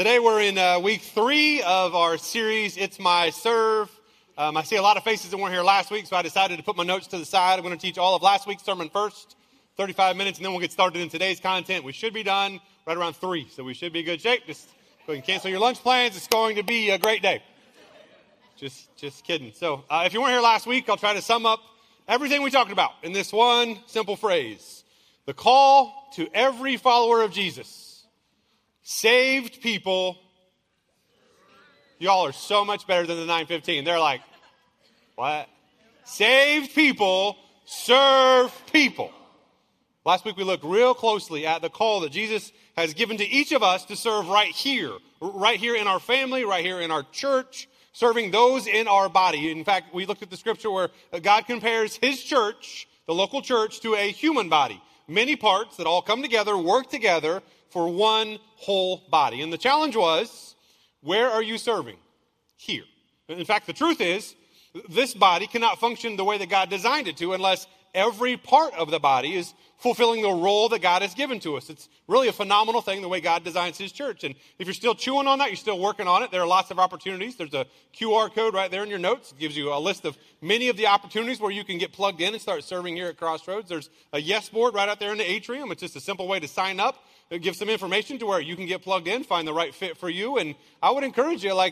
Today we're in week 3 of our series, It's My Serve. I see a lot of faces that weren't here last week, so I decided to put my notes to the side. I'm going to teach all of last week's sermon first, 35 minutes, and then we'll get started in today's content. We should be done right around 3, so we should be in good shape. Just go ahead and cancel your lunch plans. It's going to be a great day. Just kidding. So if you weren't here last week, I'll try to sum up everything we talked about in this one simple phrase. The call to every follower of Jesus. Saved people. Y'all are so much better than the 915. They're like, what? Saved people serve people. Last week we looked real closely at the call that Jesus has given to each of us to serve right here in our family, right here in our church, serving those in our body. In fact, we looked at the scripture where God compares his church, the local church, to a human body. Many parts that all come together, work together for one whole body. And the challenge was, where are you serving? Here. In fact, the truth is, this body cannot function the way that God designed it to unless every part of the body is fulfilling the role that God has given to us. It's really a phenomenal thing, the way God designs his church. And if you're still chewing on that, you're still working on it, there are lots of opportunities. There's a QR code right there in your notes. It gives you a list of many of the opportunities where you can get plugged in and start serving here at Crossroads. There's a yes board right out there in the atrium. It's just a simple way to sign up. It gives some information to where you can get plugged in, find the right fit for you. And I would encourage you,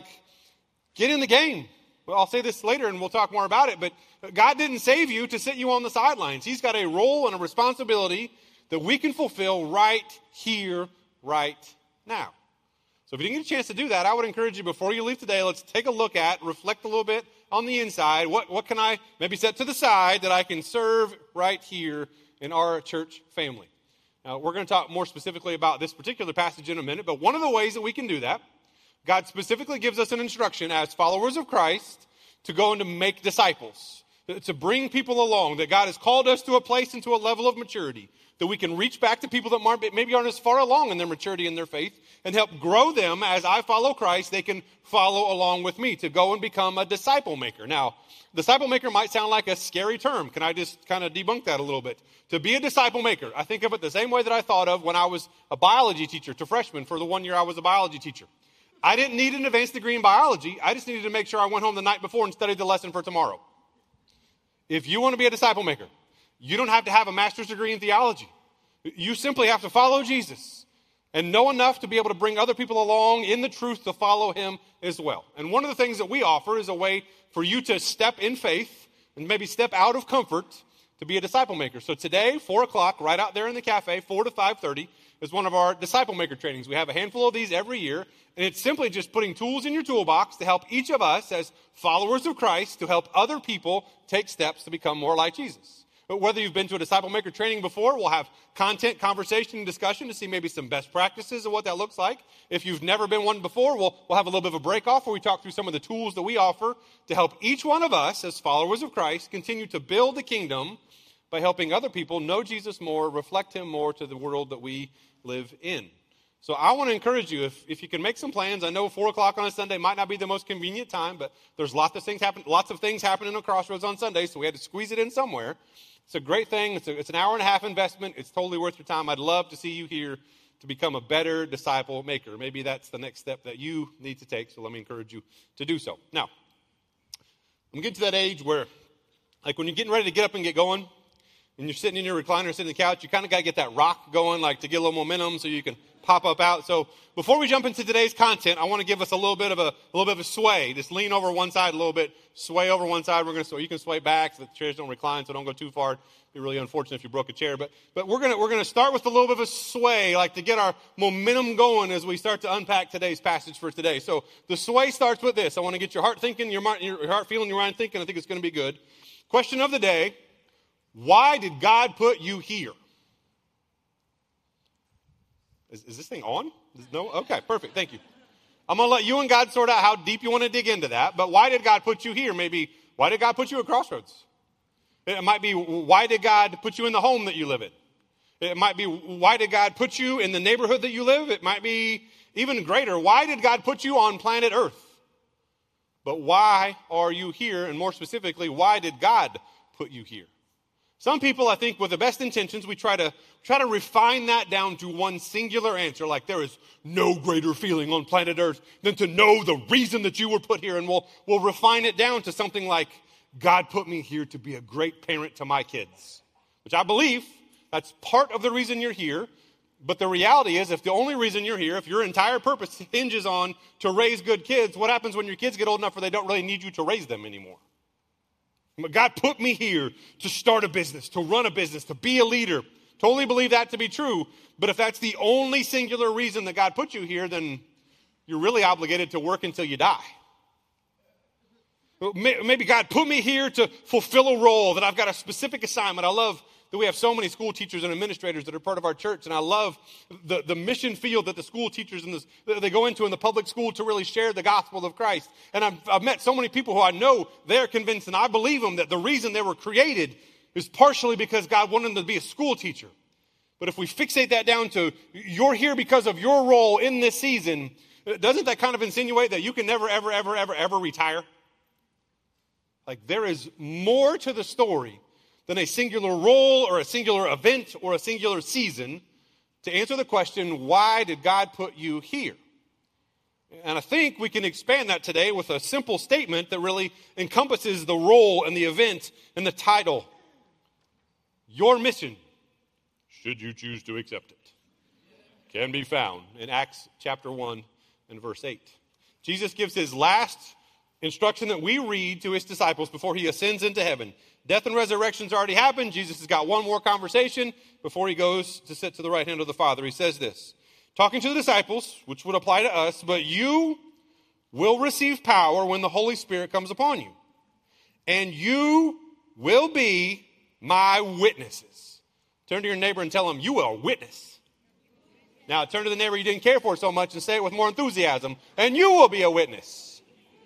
get in the game. Well, I'll say this later and we'll talk more about it, but God didn't save you to sit you on the sidelines. He's got a role and a responsibility that we can fulfill right here, right now. So if you didn't get a chance to do that, I would encourage you before you leave today, let's take a look at, reflect a little bit on the inside. What can I maybe set to the side that I can serve right here in our church family? Now, we're going to talk more specifically about this particular passage in a minute, but one of the ways that we can do that, God specifically gives us an instruction as followers of Christ to go and to make disciples, to bring people along, that God has called us to a place and to a level of maturity, that we can reach back to people that maybe aren't as far along in their maturity and their faith and help grow them as I follow Christ. They can follow along with me to go and become a disciple maker. Now, disciple maker might sound like a scary term. Can I just kind of debunk that a little bit? To be a disciple maker, I think of it the same way that I thought of when I was a biology teacher to freshmen for the 1 year I was a biology teacher. I didn't need an advanced degree in biology. I just needed to make sure I went home the night before and studied the lesson for tomorrow. If you want to be a disciple maker, you don't have to have a master's degree in theology. You simply have to follow Jesus and know enough to be able to bring other people along in the truth to follow him as well. And one of the things that we offer is a way for you to step in faith and maybe step out of comfort to be a disciple maker. So today, 4 o'clock, right out there in the cafe, 4 to 5:30, is one of our disciple maker trainings. We have a handful of these every year, and it's simply just putting tools in your toolbox to help each of us as followers of Christ to help other people take steps to become more like Jesus. But whether you've been to a disciple maker training before, we'll have content, conversation, and discussion to see maybe some best practices of what that looks like. If you've never been one before, we'll have a little bit of a break off where we talk through some of the tools that we offer to help each one of us as followers of Christ continue to build the kingdom by helping other people know Jesus more, reflect him more to the world that we live in. So I want to encourage you, if you can make some plans. I know 4 o'clock on a Sunday might not be the most convenient time, but there's lots of things happening at Crossroads on Sunday, so we had to squeeze it in somewhere. It's a great thing. It's an hour and a half investment. It's totally worth your time. I'd love to see you here to become a better disciple maker. Maybe that's the next step that you need to take, so let me encourage you to do so. Now, I'm getting to that age where, when you're getting ready to get up and get going, and you're sitting in your recliner, sitting on the couch, you kind of got to get that rock going, to get a little momentum so you can pop up out. So before we jump into today's content, I want to give us a little bit of a sway. Just lean over one side a little bit, sway over one side. You can sway back so the chairs don't recline, so don't go too far. It'd be really unfortunate if you broke a chair. But we're gonna start with a little bit of a sway, to get our momentum going as we start to unpack today's passage for today. So the sway starts with this. I want to get your heart thinking, your heart feeling, your mind thinking. I think it's going to be good. Question of the day. Why did God put you here? Is this thing on? No? Okay, perfect. Thank you. I'm going to let you and God sort out how deep you want to dig into that. But why did God put you here? Maybe, why did God put you at Crossroads? It might be, why did God put you in the home that you live in? It might be, why did God put you in the neighborhood that you live? It might be even greater. Why did God put you on planet Earth? But why are you here? And more specifically, why did God put you here? Some people, I think, with the best intentions, we try to refine that down to one singular answer, like there is no greater feeling on planet Earth than to know the reason that you were put here. And we'll refine it down to something like, God put me here to be a great parent to my kids, which I believe that's part of the reason you're here. But the reality is, if the only reason you're here, if your entire purpose hinges on to raise good kids, what happens when your kids get old enough where they don't really need you to raise them anymore? But God put me here to start a business, to run a business, to be a leader. Totally believe that to be true. But if that's the only singular reason that God put you here, then you're really obligated to work until you die. Maybe God put me here to fulfill a role, that I've got a specific assignment. I love that we have so many school teachers and administrators that are part of our church, and I love the mission field that the school teachers they go into in the public school to really share the gospel of Christ. And I've met so many people who I know they're convinced, and I believe them, that the reason they were created is partially because God wanted them to be a school teacher. But if we fixate that down to you're here because of your role in this season, doesn't that kind of insinuate that you can never, ever, ever, ever, ever retire? Like there is more to the story than a singular role or a singular event or a singular season to answer the question, why did God put you here? And I think we can expand that today with a simple statement that really encompasses the role and the event and the title. Your mission, should you choose to accept it, can be found in Acts chapter 1 and verse 8. Jesus gives his last instruction that we read to his disciples before he ascends into heaven. Death and resurrection's already happened. Jesus has got one more conversation before he goes to sit to the right hand of the Father. He says this, talking to the disciples, which would apply to us, but you will receive power when the Holy Spirit comes upon you, and you will be my witnesses. Turn to your neighbor and tell him, you are a witness. Now turn to the neighbor you didn't care for so much and say it with more enthusiasm, and you will be a witness.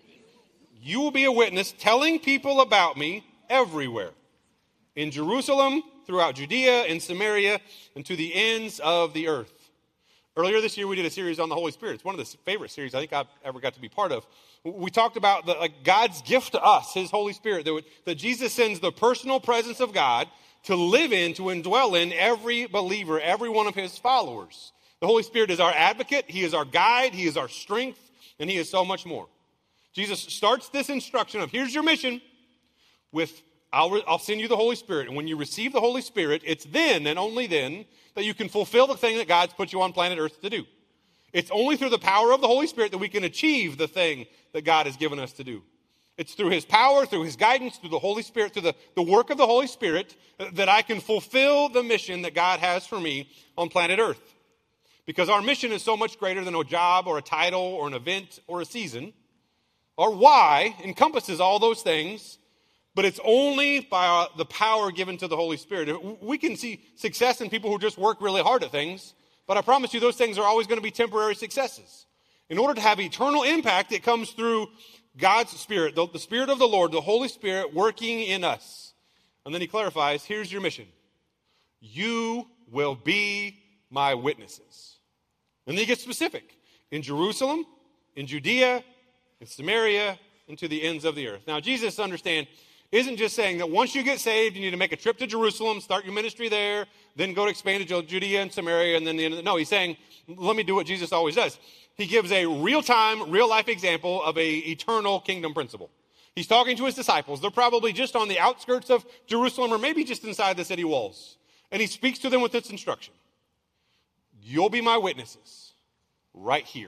You will be a witness telling people about me everywhere. In Jerusalem, throughout Judea and Samaria, and to the ends of the earth. Earlier this year, we did a series on the Holy Spirit. It's one of the favorite series I think I've ever got to be part of. We talked about God's gift to us, his Holy Spirit, that Jesus sends the personal presence of God to live in, to indwell in every believer, every one of his followers. The Holy Spirit is our advocate, he is our guide, he is our strength, and he is so much more. Jesus starts this instruction of, here's your mission, with, I'll send you the Holy Spirit. And when you receive the Holy Spirit, it's then and only then that you can fulfill the thing that God's put you on planet Earth to do. It's only through the power of the Holy Spirit that we can achieve the thing that God has given us to do. It's through his power, through his guidance, through the Holy Spirit, through the work of the Holy Spirit that I can fulfill the mission that God has for me on planet Earth. Because our mission is so much greater than a job or a title or an event or a season. Our why encompasses all those things, but it's only by the power given to the Holy Spirit. We can see success in people who just work really hard at things, but I promise you those things are always going to be temporary successes. In order to have eternal impact, it comes through God's Spirit, the Spirit of the Lord, the Holy Spirit working in us. And then he clarifies, here's your mission. You will be my witnesses. And then he gets specific. In Jerusalem, in Judea, in Samaria, and to the ends of the earth. Now, Jesus, understand, isn't just saying that once you get saved, you need to make a trip to Jerusalem, start your ministry there, then go to expand to Judea and Samaria, and then the end of the... No, he's saying, let me do what Jesus always does. He gives a real-time, real-life example of an eternal kingdom principle. He's talking to his disciples. They're probably just on the outskirts of Jerusalem or maybe just inside the city walls. And he speaks to them with this instruction. You'll be my witnesses right here.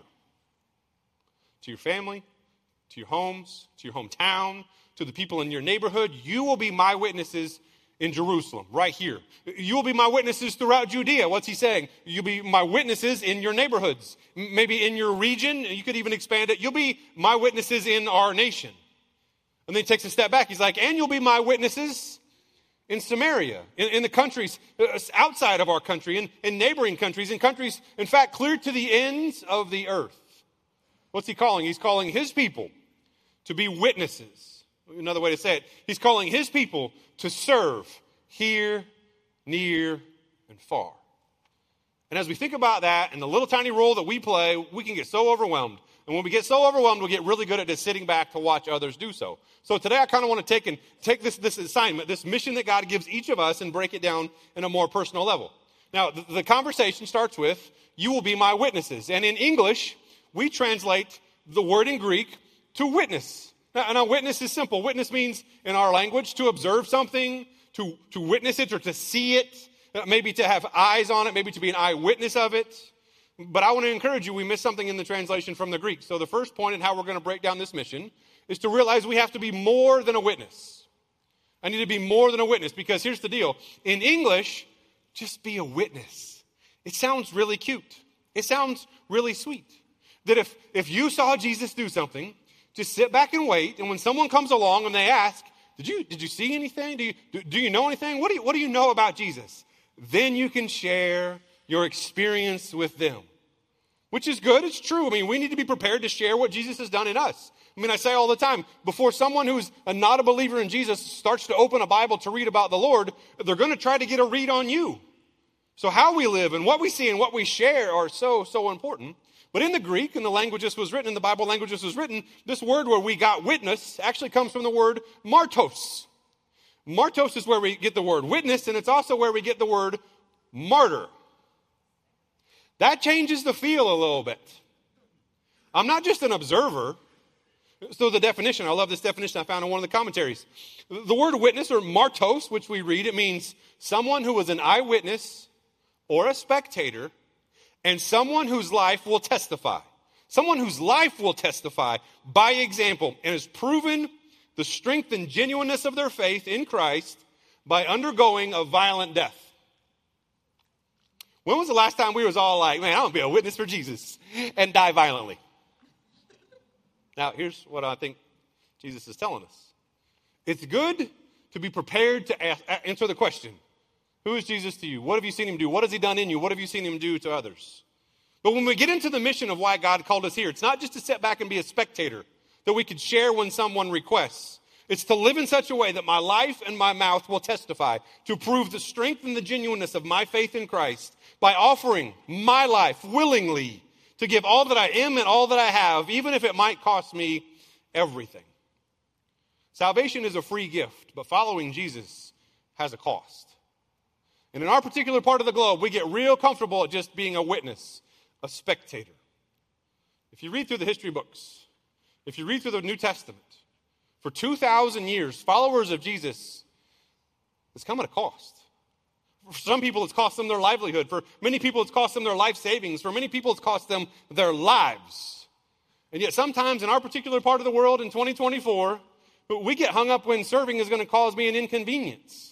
To your family, to your homes, to your hometown, to the people in your neighborhood. You will be my witnesses in Jerusalem, right here. You will be my witnesses throughout Judea. What's he saying? You'll be my witnesses in your neighborhoods, maybe in your region. You could even expand it. You'll be my witnesses in our nation. And then he takes a step back. He's like, and you'll be my witnesses in Samaria, in the countries outside of our country, in neighboring countries, in countries, in fact, clear to the ends of the earth. What's he calling? He's calling his people to be witnesses. Another way to say it, he's calling his people to serve here, near, and far. And as we think about that and the little tiny role that we play, we can get so overwhelmed. And when we get so overwhelmed, we'll get really good at just sitting back to watch others do so. So today I kind of want to take this assignment, this mission that God gives each of us, and break it down in a more personal level. Now, the conversation starts with, you will be my witnesses. And in English, we translate the word in Greek to witness. Now, witness is simple. Witness means, in our language, to observe something, to witness it or to see it, maybe to have eyes on it, maybe to be an eyewitness of it. But I want to encourage you, we missed something in the translation from the Greek. So the first point in how we're going to break down this mission is to realize we have to be more than a witness. I need to be more than a witness, because here's the deal. In English, just be a witness. It sounds really cute. It sounds really sweet. That if you saw Jesus do something, just sit back and wait, and when someone comes along and they ask, did you see anything? Do you know anything? What do you know about Jesus? Then you can share your experience with them, which is good. It's true. I mean, we need to be prepared to share what Jesus has done in us. I mean, I say all the time, before someone who's not a believer in Jesus starts to open a Bible to read about the Lord, they're going to try to get a read on you. So how we live and what we see and what we share are so important. But in the Greek, in the language this was written, in the Bible language this was written, this word where we got witness actually comes from the word martos. Martos is where we get the word witness, and it's also where we get the word martyr. That changes the feel a little bit. I'm not just an observer. So the definition, I love this definition I found in one of the commentaries. The word witness, or martos, which we read, it means someone who was an eyewitness or a spectator, and someone whose life will testify. Someone whose life will testify by example and has proven the strength and genuineness of their faith in Christ by undergoing a violent death. When was the last time we was all like, man, I want to be a witness for Jesus and die violently? Now, here's what I think Jesus is telling us. It's good to be prepared to answer the question, who is Jesus to you? What have you seen him do? What has he done in you? What have you seen him do to others? But when we get into the mission of why God called us here, it's not just to sit back and be a spectator that we could share when someone requests. It's to live in such a way that my life and my mouth will testify to prove the strength and the genuineness of my faith in Christ by offering my life willingly to give all that I am and all that I have, even if it might cost me everything. Salvation is a free gift, but following Jesus has a cost. And in our particular part of the globe, we get real comfortable at just being a witness, a spectator. If you read through the history books, if you read through the New Testament, for 2,000 years, followers of Jesus, it's come at a cost. For some people, it's cost them their livelihood. For many people, it's cost them their life savings. For many people, it's cost them their lives. And yet sometimes in our particular part of the world in 2024, we get hung up when serving is going to cause me an inconvenience.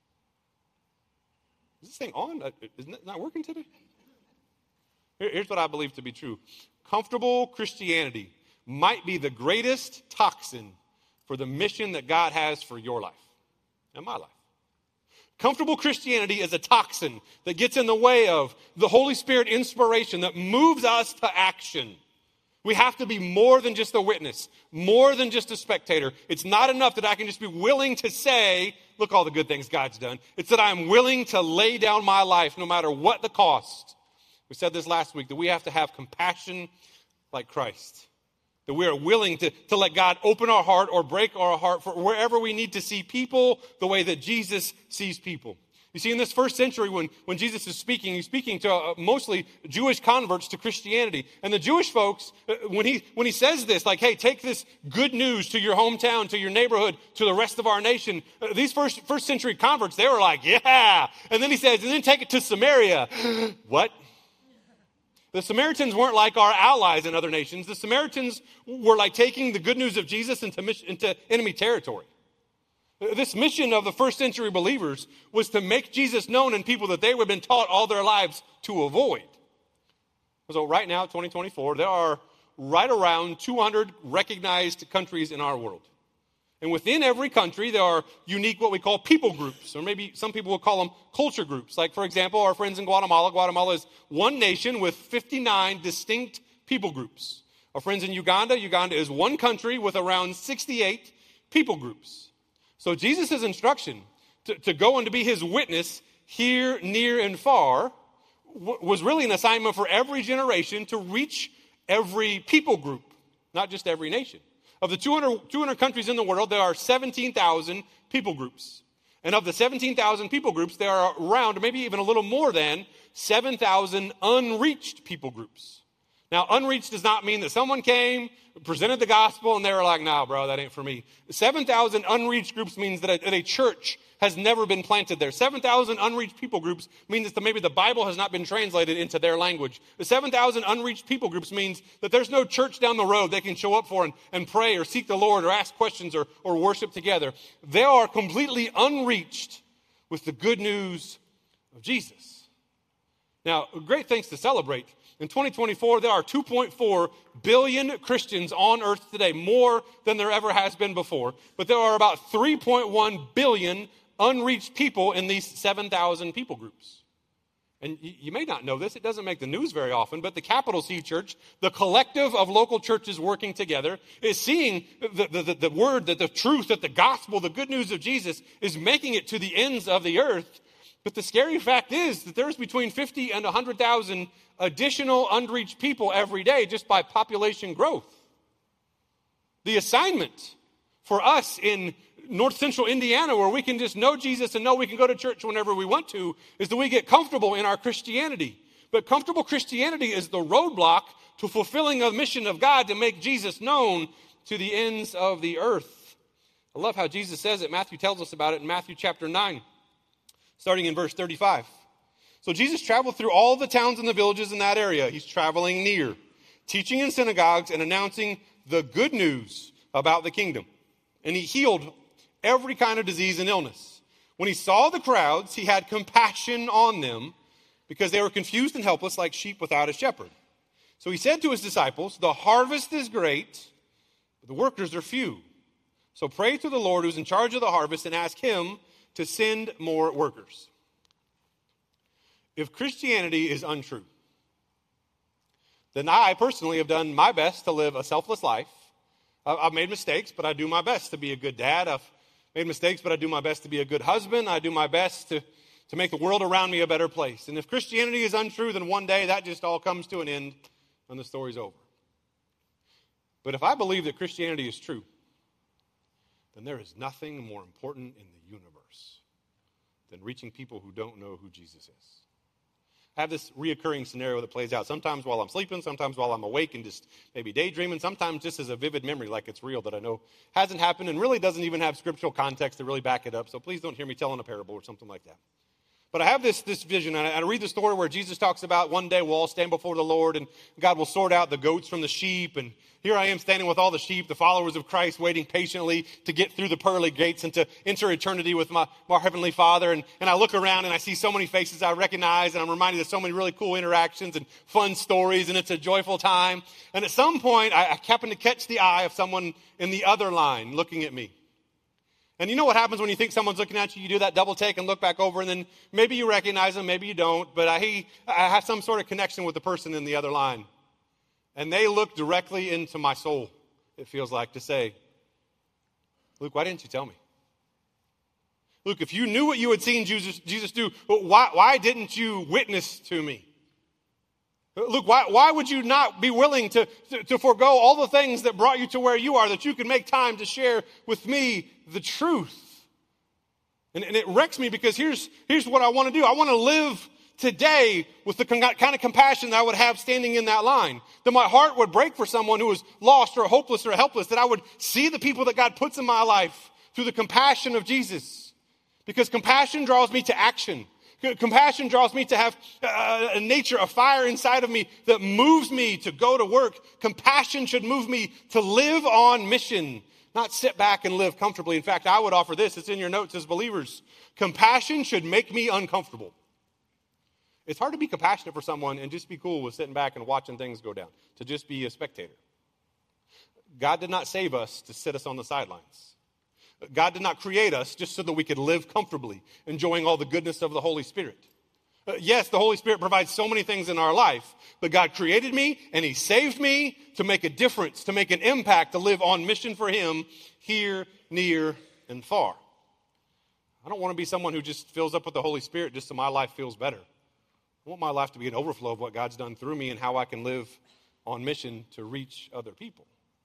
Is this thing on? Isn't it not working today? Here's what I believe to be true. Comfortable Christianity might be the greatest toxin for the mission that God has for your life and my life. Comfortable Christianity is a toxin that gets in the way of the Holy Spirit inspiration that moves us to action. We have to be more than just a witness, more than just a spectator. It's not enough that I can just be willing to say, look all the good things God's done. It's that I'm willing to lay down my life no matter what the cost. We said this last week, that we have to have compassion like Christ. That we are willing to let God open our heart or break our heart for wherever we need to see people the way that Jesus sees people. You see, in this first century, when Jesus is speaking, he's speaking to mostly Jewish converts to Christianity. And the Jewish folks, when he says this, like, hey, take this good news to your hometown, to your neighborhood, to the rest of our nation, these first century converts, they were like, yeah. And then he says, and then take it to Samaria. What? The Samaritans weren't like our allies in other nations. The Samaritans were like taking the good news of Jesus into enemy territory. This mission of the first century believers was to make Jesus known in people that they would have been taught all their lives to avoid. So right now, 2024, there are right around 200 recognized countries in our world. And within every country, there are unique what we call people groups, or maybe some people will call them culture groups. Like, for example, our friends in Guatemala. Guatemala is one nation with 59 distinct people groups. Our friends in Uganda. Uganda is one country with around 68 people groups. So Jesus' instruction to go and to be his witness here, near, and far was really an assignment for every generation to reach every people group, not just every nation. Of the 200 countries in the world, there are 17,000 people groups. And of the 17,000 people groups, there are around, maybe even a little more than, 7,000 unreached people groups. Now, unreached does not mean that someone came, presented the gospel, and they were like, nah, bro, that ain't for me. 7,000 unreached groups means that a church has never been planted there. 7,000 unreached people groups means that maybe the Bible has not been translated into their language. The 7,000 unreached people groups means that there's no church down the road they can show up for and pray or seek the Lord or ask questions or worship together. They are completely unreached with the good news of Jesus. Now, great things to celebrate. In 2024, there are 2.4 billion Christians on earth today, more than there ever has been before. But there are about 3.1 billion unreached people in these 7,000 people groups. And you may not know this, it doesn't make the news very often, but the Capital C Church, the collective of local churches working together, is seeing the word, that the truth, that the gospel, the good news of Jesus is making it to the ends of the earth. But the scary fact is that there's between 50 and 100,000 additional unreached people every day just by population growth. The assignment for us in North Central Indiana, where we can just know Jesus and know we can go to church whenever we want to, is that we get comfortable in our Christianity. But comfortable Christianity is the roadblock to fulfilling a mission of God to make Jesus known to the ends of the earth. I love how Jesus says it. Matthew tells us about it in Matthew chapter 9. Starting in verse 35. So Jesus traveled through all the towns and the villages in that area. He's traveling near, teaching in synagogues and announcing the good news about the kingdom. And he healed every kind of disease and illness. When he saw the crowds, he had compassion on them because they were confused and helpless like sheep without a shepherd. So he said to his disciples, the harvest is great, but the workers are few. So pray to the Lord who's in charge of the harvest and ask him to send more workers. If Christianity is untrue, then I personally have done my best to live a selfless life. I've made mistakes, but I do my best to be a good dad. I've made mistakes, but I do my best to be a good husband. I do my best to make the world around me a better place. And if Christianity is untrue, then one day that just all comes to an end and the story's over. But if I believe that Christianity is true, then there is nothing more important in the universe than reaching people who don't know who Jesus is. I have this reoccurring scenario that plays out sometimes while I'm sleeping, sometimes while I'm awake and just maybe daydreaming, sometimes just as a vivid memory like it's real that I know hasn't happened and really doesn't even have scriptural context to really back it up. So please don't hear me telling a parable or something like that. But I have this vision, and I read the story where Jesus talks about one day we'll all stand before the Lord, and God will sort out the goats from the sheep, and here I am standing with all the sheep, the followers of Christ, waiting patiently to get through the pearly gates and to enter eternity with my Heavenly Father. And I look around and I see so many faces I recognize, and I'm reminded of so many really cool interactions and fun stories, and it's a joyful time. And at some point, I happen to catch the eye of someone in the other line looking at me. And you know what happens when you think someone's looking at you? You do that double take and look back over, and then maybe you recognize them, maybe you don't. But I have some sort of connection with the person in the other line. And they look directly into my soul, it feels like, to say, Luke, why didn't you tell me? Luke, if you knew what you had seen Jesus do, why didn't you witness to me? Luke, why would you not be willing to forego all the things that brought you to where you are, that you could make time to share with me the truth? And it wrecks me because here's what I want to do. I want to live today with the kind of compassion that I would have standing in that line. That my heart would break for someone who was lost or hopeless or helpless. That I would see the people that God puts in my life through the compassion of Jesus. Because compassion draws me to action. Compassion draws me to have a nature, a fire inside of me that moves me to go to work. Compassion should move me to live on mission, not sit back and live comfortably. In fact, I would offer this. It's in your notes as believers. Compassion should make me uncomfortable. It's hard to be compassionate for someone and just be cool with sitting back and watching things go down, to just be a spectator. God did not save us to sit us on the sidelines. God did not create us just so that we could live comfortably, enjoying all the goodness of the Holy Spirit. Yes, the Holy Spirit provides so many things in our life, but God created me and He saved me to make a difference, to make an impact, to live on mission for Him here, near, and far. I don't want to be someone who just fills up with the Holy Spirit just so my life feels better. I I want my life to be an overflow of what God's done through me and how I can live on mission to reach other people.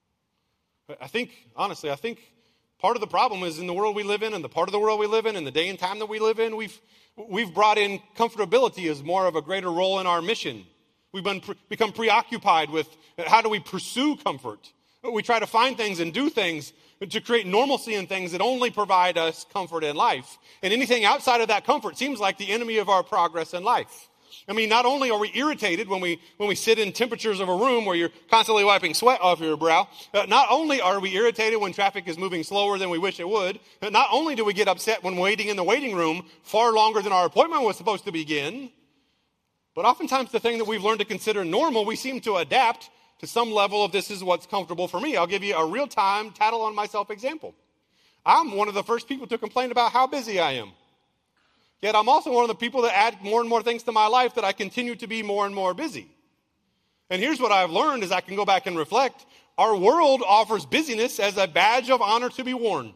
I think part of the problem is in the world we live in and the part of the world we live in and the day and time that we live in, we've brought in comfortability as more of a greater role in our mission. We've become preoccupied with how do we pursue comfort. We try to find things and do things to create normalcy in things that only provide us comfort in life. And anything outside of that comfort seems like the enemy of our progress in life. I mean, not only are we irritated when we sit in temperatures of a room where you're constantly wiping sweat off your brow, not only are we irritated when traffic is moving slower than we wish it would, not only do we get upset when waiting in the waiting room far longer than our appointment was supposed to begin, but oftentimes the thing that we've learned to consider normal, we seem to adapt to some level of this is what's comfortable for me. I'll give you a real-time tattle on myself example. I'm one of the first people to complain about how busy I am. Yet I'm also one of the people that add more and more things to my life that I continue to be more and more busy. And here's what I've learned as I can go back and reflect. Our world offers busyness as a badge of honor to be worn.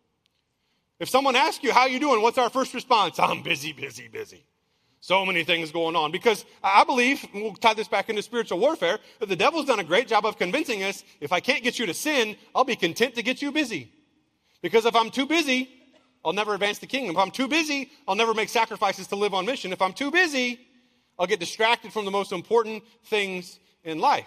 If someone asks you, how you doing? What's our first response? I'm busy, busy, busy. So many things going on. Because I believe, and we'll tie this back into spiritual warfare, that the devil's done a great job of convincing us, if I can't get you to sin, I'll be content to get you busy. Because if I'm too busy, I'll never advance the kingdom. If I'm too busy, I'll never make sacrifices to live on mission. If I'm too busy, I'll get distracted from the most important things in life.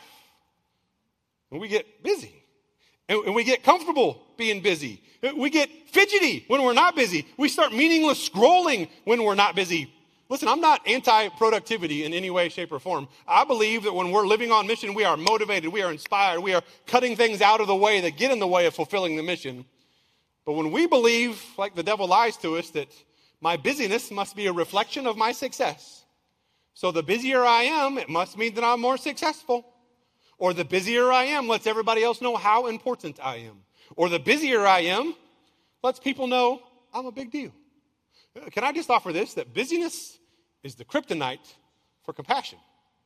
And we get busy. And we get comfortable being busy. We get fidgety when we're not busy. We start meaningless scrolling when we're not busy. Listen, I'm not anti-productivity in any way, shape, or form. I believe that when we're living on mission, we are motivated, we are inspired, we are cutting things out of the way that get in the way of fulfilling the mission. But when we believe, like the devil lies to us, that my busyness must be a reflection of my success. So the busier I am, it must mean that I'm more successful. Or the busier I am lets everybody else know how important I am. Or the busier I am lets people know I'm a big deal. Can I just offer this, that busyness is the kryptonite for compassion.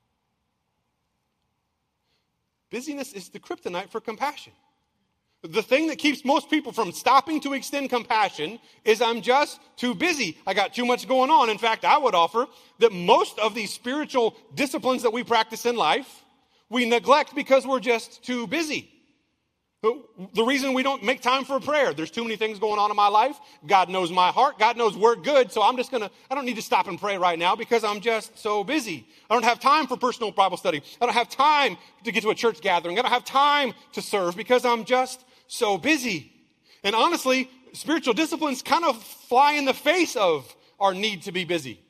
Busyness is the kryptonite for compassion. The thing that keeps most people from stopping to extend compassion is I'm just too busy. I got too much going on. In fact, I would offer that most of these spiritual disciplines that we practice in life, we neglect because we're just too busy. The reason we don't make time for prayer, there's too many things going on in my life. God knows my heart. God knows we're good. So I don't need to stop and pray right now because I'm just so busy. I don't have time for personal Bible study. I don't have time to get to a church gathering. I don't have time to serve because I'm just so busy. And honestly, spiritual disciplines kind of fly in the face of our need to be busy.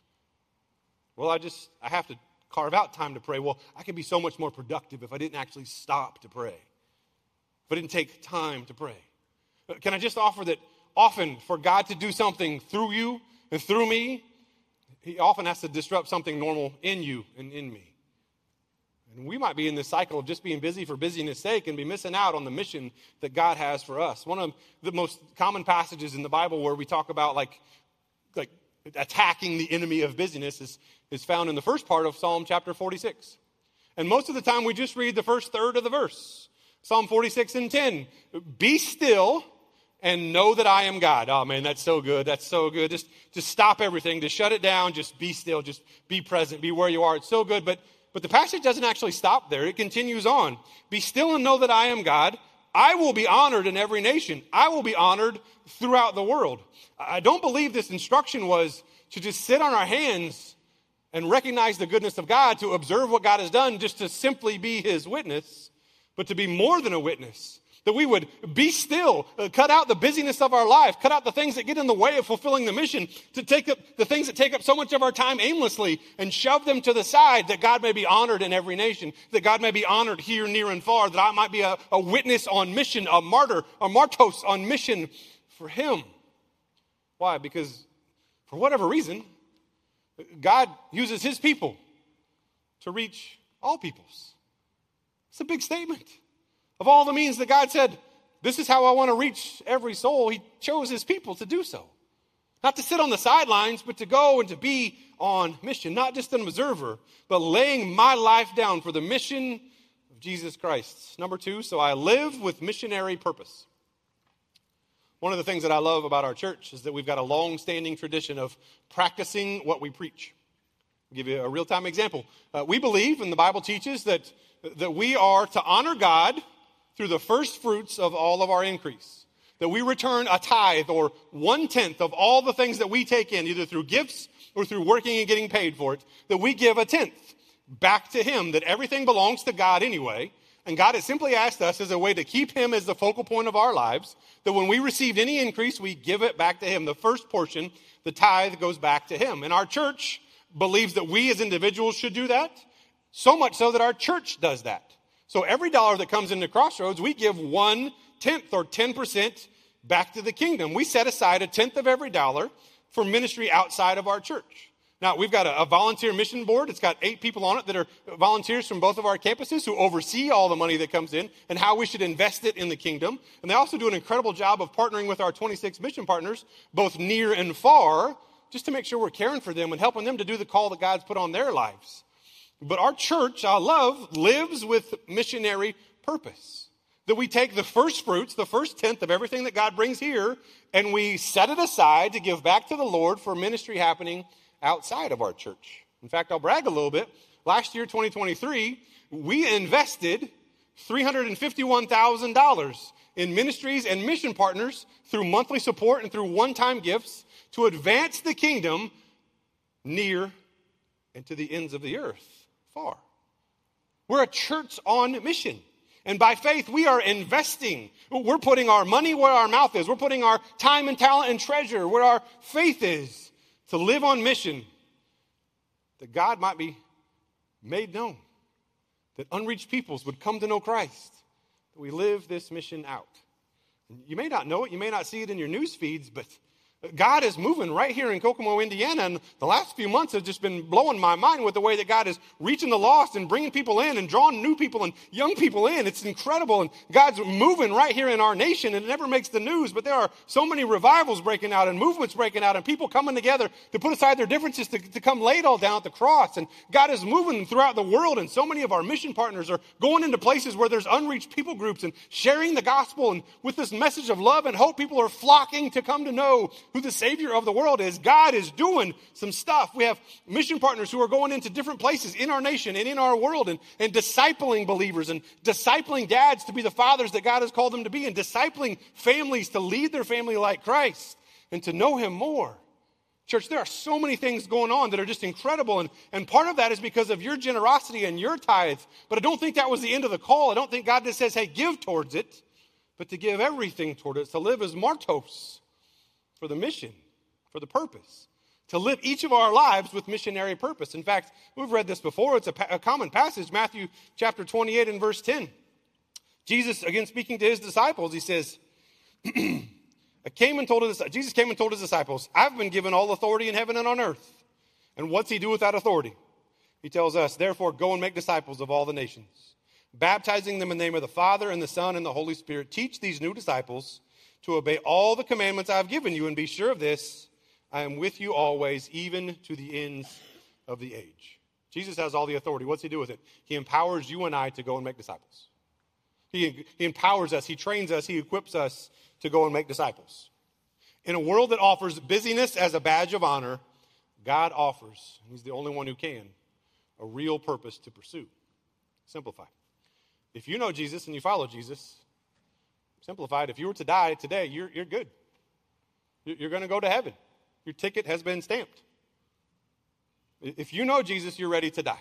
Well, I have to carve out time to pray. Well, I could be so much more productive if I didn't actually stop to pray. If I didn't take time to pray. Can I just offer that often for God to do something through you and through me, he often has to disrupt something normal in you and in me. And we might be in this cycle of just being busy for busyness' sake and be missing out on the mission that God has for us. One of the most common passages in the Bible where we talk about like attacking the enemy of busyness is found in the first part of Psalm chapter 46. And most of the time we just read the first third of the verse. Psalm 46:10. Be still and know that I am God. Oh man, that's so good. That's so good. Just stop everything. Just shut it down. Just be still. Just be present. Be where you are. It's so good. But the passage doesn't actually stop there. It continues on. Be still and know that I am God. I will be honored in every nation. I will be honored throughout the world. I don't believe this instruction was to just sit on our hands and recognize the goodness of God, to observe what God has done, just to simply be his witness, but to be more than a witness. That we would be still, cut out the busyness of our life, cut out the things that get in the way of fulfilling the mission, to take up the things that take up so much of our time aimlessly and shove them to the side, that God may be honored in every nation, that God may be honored here, near, and far, that I might be a witness on mission, a martyr, a martos on mission for him. Why? Because for whatever reason, God uses his people to reach all peoples. It's a big statement. Of all the means that God said, this is how I want to reach every soul, he chose his people to do so. Not to sit on the sidelines, but to go and to be on mission. Not just an observer, but laying my life down for the mission of Jesus Christ. Number 2, so I live with missionary purpose. One of the things that I love about our church is that we've got a long-standing tradition of practicing what we preach. I'll give you a real-time example. We believe, and the Bible teaches, that we are to honor God through the first fruits of all of our increase. That we return a tithe or 1/10 of all the things that we take in, either through gifts or through working and getting paid for it, that we give 1/10 back to him, that everything belongs to God anyway. And God has simply asked us as a way to keep him as the focal point of our lives, that when we received any increase, we give it back to him. The first portion, the tithe, goes back to him. And our church believes that we as individuals should do that, so much so that our church does that. So every dollar that comes into Crossroads, we give 1/10 or 10% back to the kingdom. We set aside 1/10 of every dollar for ministry outside of our church. Now, we've got a volunteer mission board. It's got 8 people on it that are volunteers from both of our campuses who oversee all the money that comes in and how we should invest it in the kingdom. And they also do an incredible job of partnering with our 26 mission partners, both near and far, just to make sure we're caring for them and helping them to do the call that God's put on their lives. But our church, I love, lives with missionary purpose. That we take the first fruits, the first 1/10 of everything that God brings here, and we set it aside to give back to the Lord for ministry happening outside of our church. In fact, I'll brag a little bit. Last year, 2023, we invested $351,000 in ministries and mission partners through monthly support and through one-time gifts to advance the kingdom near and to the ends of the earth, far. We're a church on mission. And by faith, we are investing. We're putting our money where our mouth is. We're putting our time and talent and treasure where our faith is, to live on mission, that God might be made known, that unreached peoples would come to know Christ, that we live this mission out. You may not know it, you may not see it in your news feeds, but God is moving right here in Kokomo, Indiana, and the last few months have just been blowing my mind with the way that God is reaching the lost and bringing people in and drawing new people and young people in. It's incredible, and God's moving right here in our nation, and it never makes the news, but there are so many revivals breaking out and movements breaking out and people coming together to put aside their differences to come lay it all down at the cross, and God is moving throughout the world, and so many of our mission partners are going into places where there's unreached people groups and sharing the gospel, and with this message of love and hope, people are flocking to come to know who the Savior of the world is. God is doing some stuff. We have mission partners who are going into different places in our nation and in our world and discipling believers and discipling dads to be the fathers that God has called them to be and discipling families to lead their family like Christ and to know him more. Church, there are so many things going on that are just incredible, and part of that is because of your generosity and your tithe. But I don't think that was the end of the call. I don't think God just says, hey, give towards it, but to give everything toward it, to live as martos, for the mission, for the purpose, to live each of our lives with missionary purpose. In fact, we've read this before. It's a common passage, Matthew chapter 28 and verse 10. Jesus, again speaking to his disciples, he says, Jesus came and told his disciples, I've been given all authority in heaven and on earth. And what's he do with that authority? He tells us, therefore, go and make disciples of all the nations, baptizing them in the name of the Father and the Son and the Holy Spirit. Teach these new disciples to obey all the commandments I have given you, and be sure of this, I am with you always, even to the ends of the age. Jesus has all the authority. What's he do with it? He empowers you and I to go and make disciples. He empowers us, he trains us, he equips us to go and make disciples. In a world that offers busyness as a badge of honor, God offers, and he's the only one who can, a real purpose to pursue. Simplify. If you know Jesus and you follow Jesus, simplified, if you were to die today, you're good. You're going to go to heaven. Your ticket has been stamped. If you know Jesus, you're ready to die.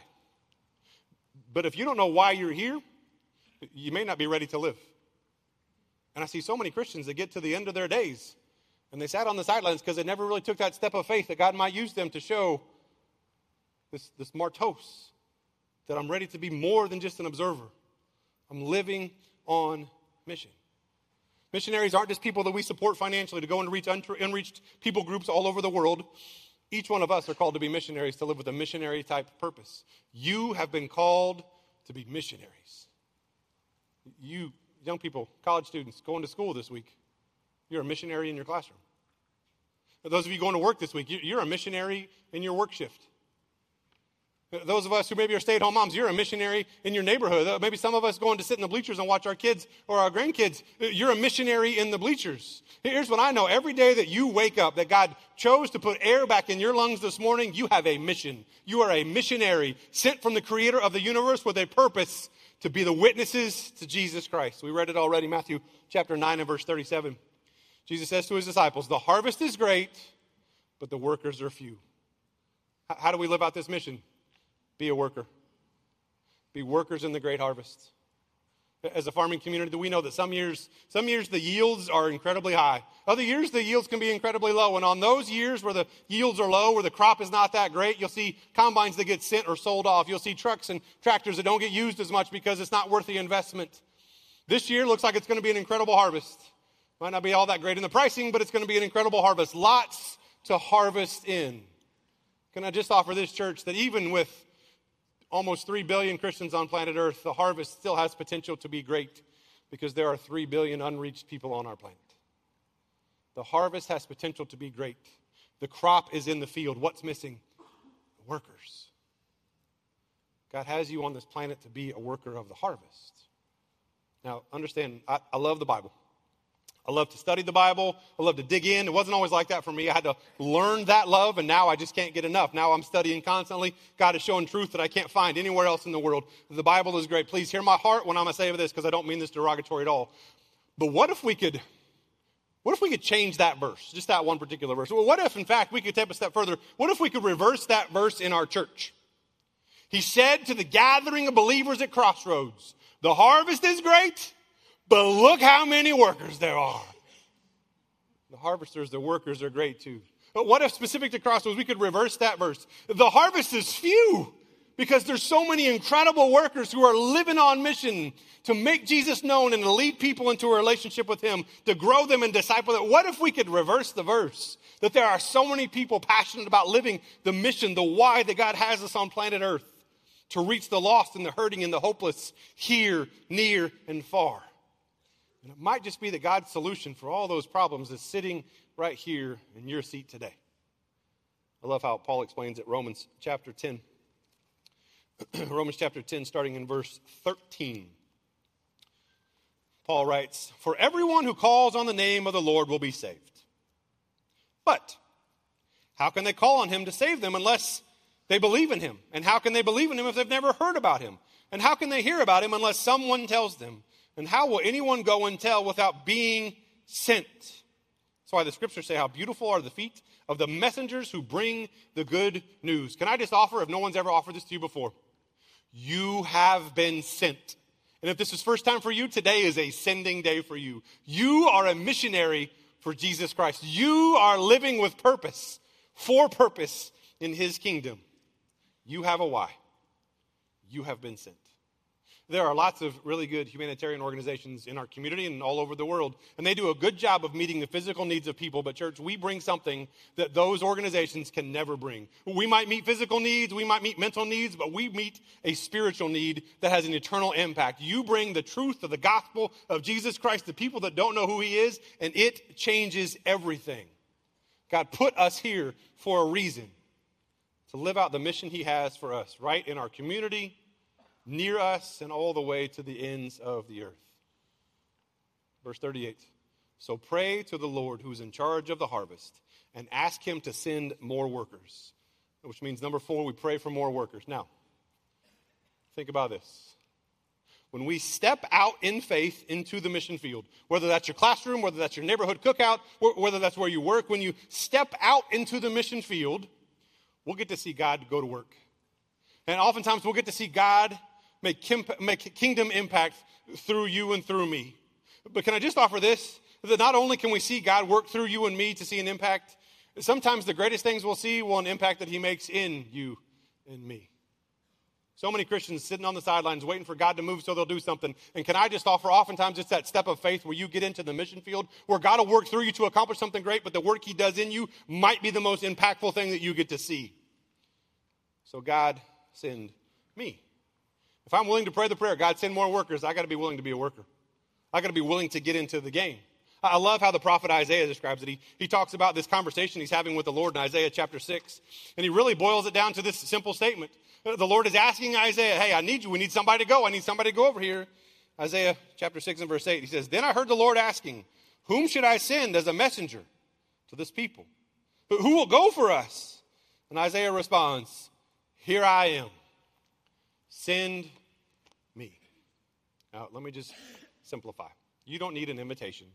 But if you don't know why you're here, you may not be ready to live. And I see so many Christians that get to the end of their days, and they sat on the sidelines because they never really took that step of faith that God might use them to show this martos, that I'm ready to be more than just an observer. I'm living on mission. Missionaries aren't just people that we support financially to go and reach unreached people groups all over the world. Each one of us are called to be missionaries, to live with a missionary type purpose. You have been called to be missionaries. You, young people, college students, going to school this week, you're a missionary in your classroom. For those of you going to work this week, you're a missionary in your work shift. Those of us who maybe are stay-at-home moms, you're a missionary in your neighborhood. Maybe some of us going to sit in the bleachers and watch our kids or our grandkids. You're a missionary in the bleachers. Here's what I know. Every day that you wake up, that God chose to put air back in your lungs this morning, you have a mission. You are a missionary sent from the creator of the universe with a purpose to be the witnesses to Jesus Christ. We read it already, Matthew chapter 9 and verse 37. Jesus says to his disciples, the harvest is great, but the workers are few. How do we live out this mission? Be a worker. Be workers in the great harvest. As a farming community, we know that some years the yields are incredibly high. Other years, the yields can be incredibly low. And on those years where the yields are low, where the crop is not that great, you'll see combines that get sent or sold off. You'll see trucks and tractors that don't get used as much because it's not worth the investment. This year looks like it's going to be an incredible harvest. Might not be all that great in the pricing, but it's going to be an incredible harvest. Lots to harvest in. Can I just offer this church that even with almost 3 billion Christians on planet Earth, the harvest still has potential to be great because there are 3 billion unreached people on our planet. The harvest has potential to be great. The crop is in the field. What's missing? Workers. God has you on this planet to be a worker of the harvest. Now, understand, I love the Bible. I love to study the Bible. I love to dig in. It wasn't always like that for me. I had to learn that love, and now I just can't get enough. Now I'm studying constantly. God is showing truth that I can't find anywhere else in the world. The Bible is great. Please hear my heart when I'm going to say this, because I don't mean this derogatory at all. But what if we could change that verse, just that one particular verse? Well, what if, in fact, we could take a step further? What if we could reverse that verse in our church? He said to the gathering of believers at Crossroads, the harvest is great, but look how many workers there are. The harvesters, the workers are great too. But what if specific to Crossroads, we could reverse that verse? The harvest is few because there's so many incredible workers who are living on mission to make Jesus known and to lead people into a relationship with him, to grow them and disciple them. What if we could reverse the verse? That there are so many people passionate about living the mission, the why that God has us on planet Earth, to reach the lost and the hurting and the hopeless here, near, and far. And it might just be that God's solution for all those problems is sitting right here in your seat today. I love how Paul explains it, Romans chapter 10. Romans chapter 10, starting in verse 13. Paul writes, for everyone who calls on the name of the Lord will be saved. But how can they call on him to save them unless they believe in him? And how can they believe in him if they've never heard about him? And how can they hear about him unless someone tells them? And how will anyone go and tell without being sent? That's why the scriptures say how beautiful are the feet of the messengers who bring the good news. Can I just offer, if no one's ever offered this to you before, you have been sent. And if this is first time for you, today is a sending day for you. You are a missionary for Jesus Christ. You are living with purpose, for purpose in his kingdom. You have a why. You have been sent. There are lots of really good humanitarian organizations in our community and all over the world, and they do a good job of meeting the physical needs of people. But church, we bring something that those organizations can never bring. We might meet physical needs, we might meet mental needs, but we meet a spiritual need that has an eternal impact. You bring the truth of the gospel of Jesus Christ to people that don't know who he is, and it changes everything. God put us here for a reason, to live out the mission he has for us, right in our community, near us, and all the way to the ends of the earth. Verse 38. So pray to the Lord who's in charge of the harvest and ask him to send more workers. Which means, number 4, we pray for more workers. Now, think about this. When we step out in faith into the mission field, whether that's your classroom, whether that's your neighborhood cookout, whether that's where you work, when you step out into the mission field, we'll get to see God go to work. And oftentimes we'll get to see God make kingdom impact through you and through me. But can I just offer this? That not only can we see God work through you and me to see an impact, sometimes the greatest things we'll see will an impact that he makes in you and me. So many Christians sitting on the sidelines waiting for God to move so they'll do something. And can I just offer, oftentimes it's that step of faith where you get into the mission field, where God will work through you to accomplish something great, but the work he does in you might be the most impactful thing that you get to see. So God, send me. If I'm willing to pray the prayer, God, send more workers, I got to be willing to be a worker. I got to be willing to get into the game. I love how the prophet Isaiah describes it. He talks about this conversation he's having with the Lord in Isaiah chapter 6. And he really boils it down to this simple statement. The Lord is asking Isaiah, hey, I need you. We need somebody to go. I need somebody to go over here. Isaiah chapter 6 and verse 8, he says, then I heard the Lord asking, whom should I send as a messenger to this people? But who will go for us? And Isaiah responds, here I am. Send me. Now, let me just simplify. You don't need an invitation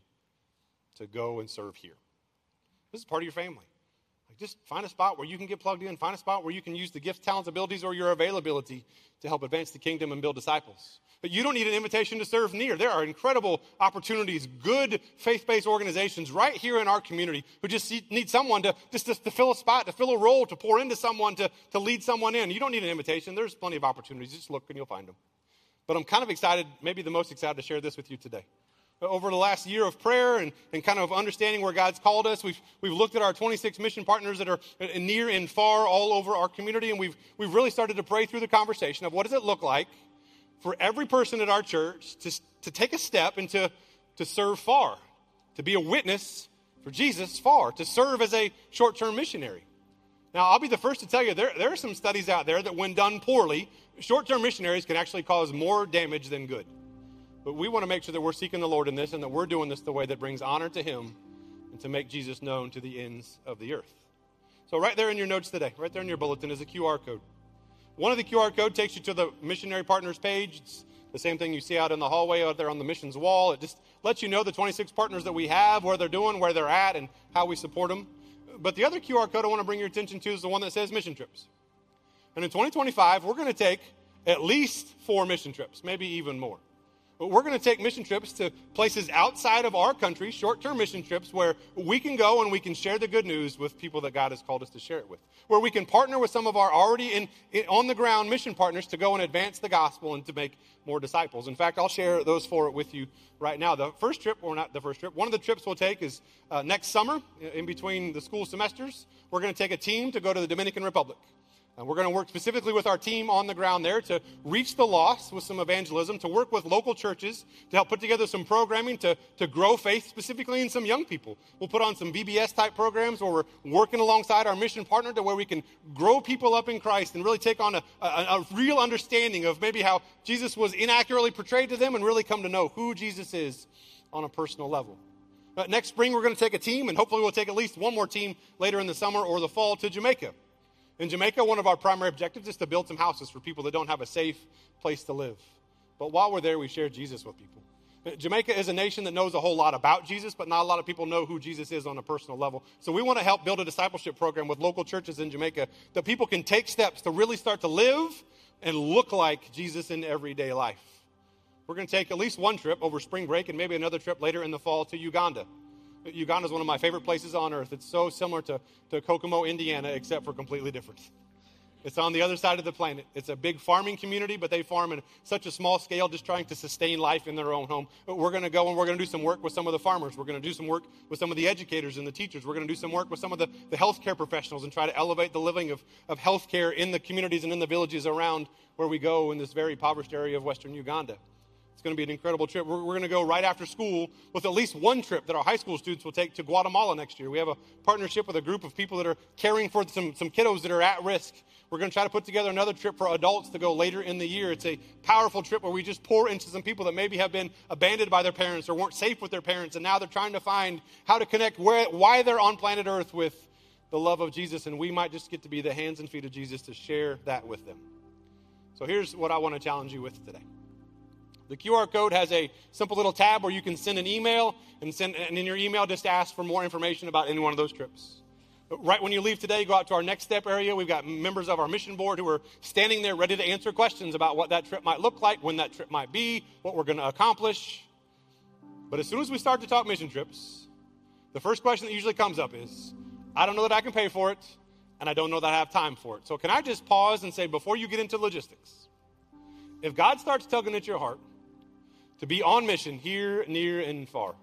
to go and serve here. This is part of your family. Just find a spot where you can get plugged in. Find a spot where you can use the gifts, talents, abilities, or your availability to help advance the kingdom and build disciples. But you don't need an invitation to serve near. There are incredible opportunities, good faith-based organizations right here in our community who just need someone to fill a spot, to fill a role, to pour into someone, to lead someone in. You don't need an invitation. There's plenty of opportunities. Just look and you'll find them. But I'm kind of excited, maybe the most excited to share this with you today. Over the last year of prayer and kind of understanding where God's called us, we've looked at our 26 mission partners that are near and far all over our community, and we've really started to pray through the conversation of what does it look like for every person at our church to take a step and to serve far, to be a witness for Jesus far, to serve as a short-term missionary. Now, I'll be the first to tell you, there are some studies out there that when done poorly, short-term missionaries can actually cause more damage than good. But we want to make sure that we're seeking the Lord in this and that we're doing this the way that brings honor to him and to make Jesus known to the ends of the earth. So right there in your notes today, right there in your bulletin is a QR code. One of the QR code takes you to the missionary partners page. It's the same thing you see out in the hallway out there on the missions wall. It just lets you know the 26 partners that we have, where they're doing, where they're at, and how we support them. But the other QR code I want to bring your attention to is the one that says mission trips. And in 2025, we're going to take at least 4 mission trips, maybe even more. But we're going to take mission trips to places outside of our country, short-term mission trips where we can go and we can share the good news with people that God has called us to share it with. Where we can partner with some of our already on-the-ground mission partners to go and advance the gospel and to make more disciples. In fact, I'll share those 4 with you right now. The first trip, or not the first trip, one of the trips we'll take is next summer, in between the school semesters. We're going to take a team to go to the Dominican Republic. And we're going to work specifically with our team on the ground there to reach the lost with some evangelism, to work with local churches, to help put together some programming to grow faith, specifically in some young people. We'll put on some VBS-type programs where we're working alongside our mission partner to where we can grow people up in Christ and really take on a real understanding of maybe how Jesus was inaccurately portrayed to them and really come to know who Jesus is on a personal level. Next spring, we're going to take a team, and hopefully we'll take at least one more team later in the summer or the fall to Jamaica. In Jamaica, one of our primary objectives is to build some houses for people that don't have a safe place to live. But while we're there, we share Jesus with people. Jamaica is a nation that knows a whole lot about Jesus, but not a lot of people know who Jesus is on a personal level. So we want to help build a discipleship program with local churches in Jamaica that people can take steps to really start to live and look like Jesus in everyday life. We're going to take at least one trip over spring break and maybe another trip later in the fall to Uganda. Uganda is one of my favorite places on earth. It's so similar to Kokomo, Indiana, except for completely different. It's on the other side of the planet. It's a big farming community, but they farm in such a small scale, just trying to sustain life in their own home. But we're going to go and we're going to do some work with some of the farmers. We're going to do some work with some of the educators and the teachers. We're going to do some work with some of the healthcare professionals and try to elevate the living of healthcare in the communities and in the villages around where we go in this very impoverished area of western Uganda. It's going to be an incredible trip. We're going to go right after school with at least one trip that our high school students will take to Guatemala next year. We have a partnership with a group of people that are caring for some kiddos that are at risk. We're going to try to put together another trip for adults to go later in the year. It's a powerful trip where we just pour into some people that maybe have been abandoned by their parents or weren't safe with their parents, and now they're trying to find how to connect why they're on planet Earth with the love of Jesus, and we might just get to be the hands and feet of Jesus to share that with them. So here's what I want to challenge you with today. The QR code has a simple little tab where you can send an email, and in your email just ask for more information about any one of those trips. Right when you leave today, go out to our next step area. We've got members of our mission board who are standing there ready to answer questions about what that trip might look like, when that trip might be, what we're going to accomplish. But as soon as we start to talk mission trips, the first question that usually comes up is, I don't know that I can pay for it, and I don't know that I have time for it. So can I just pause and say, before you get into logistics, if God starts tugging at your heart to be on mission here, near, and far,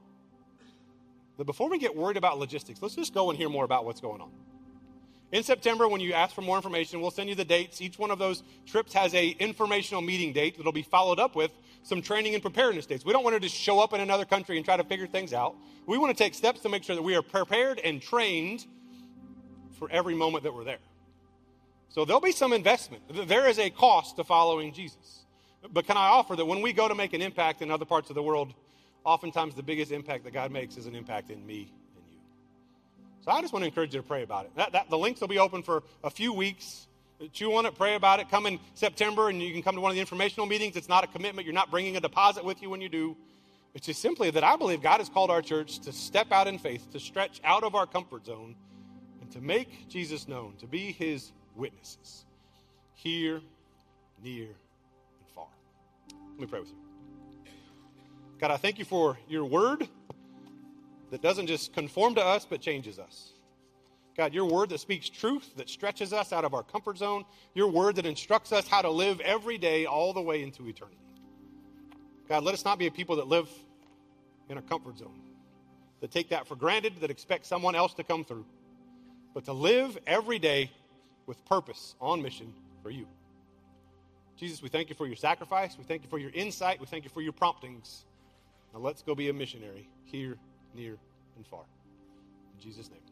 but before we get worried about logistics, let's just go and hear more about what's going on. In September, when you ask for more information, we'll send you the dates. Each one of those trips has an informational meeting date that'll be followed up with some training and preparedness dates. We don't want to just show up in another country and try to figure things out. We want to take steps to make sure that we are prepared and trained for every moment that we're there. So there'll be some investment. There is a cost to following Jesus. But can I offer that when we go to make an impact in other parts of the world, oftentimes the biggest impact that God makes is an impact in me and you. So I just want to encourage you to pray about it. The links will be open for a few weeks. Chew on it, pray about it. Come in September and you can come to one of the informational meetings. It's not a commitment. You're not bringing a deposit with you when you do. It's just simply that I believe God has called our church to step out in faith, to stretch out of our comfort zone, and to make Jesus known, to be his witnesses here, near, and far. Let me pray with you. God, I thank you for your word that doesn't just conform to us, but changes us. God, your word that speaks truth, that stretches us out of our comfort zone, your word that instructs us how to live every day all the way into eternity. God, let us not be a people that live in a comfort zone, that take that for granted, that expect someone else to come through, but to live every day with purpose, on mission for you. Jesus, we thank you for your sacrifice. We thank you for your insight. We thank you for your promptings. Now let's go be a missionary here, near, and far. In Jesus' name.